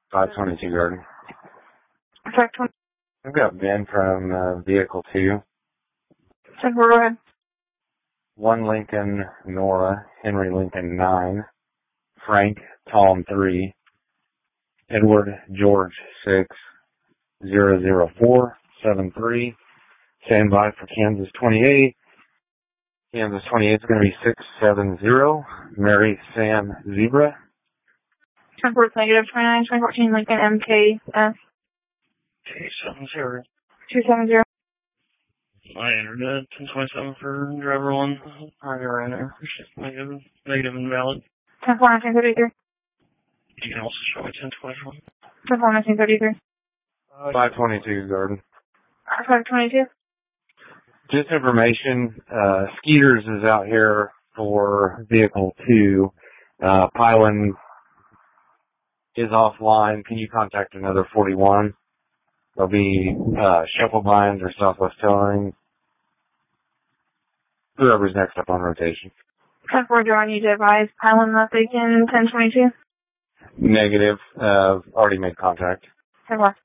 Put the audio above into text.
522 Garden. 520. I've got Ben from Vehicle 2. 10-4, go ahead. 1 Lincoln Nora, Henry Lincoln 9, Frank Tom 3, Edward George 6, 00473. Stand by for Kansas 28. Kansas 28 is going to be 670. Mary Sam Zebra. 10-4, negative 29, 2014 Lincoln MKS. 270. 270. I entered 1027 for driver 1. I ran there. Negative invalid. 10-4, 1933. You can also show me 1021. 10-4, 1933. 522 Garden. 522. Just information, Skeeters is out here for Vehicle 2. Pylon is offline. Can you contact another 41? There'll be Shuffle Binds or Southwest Towing. Whoever's next up on rotation. 10-4, do I need to advise Pylon that they can 1022? Negative. Already made contact. 10-4.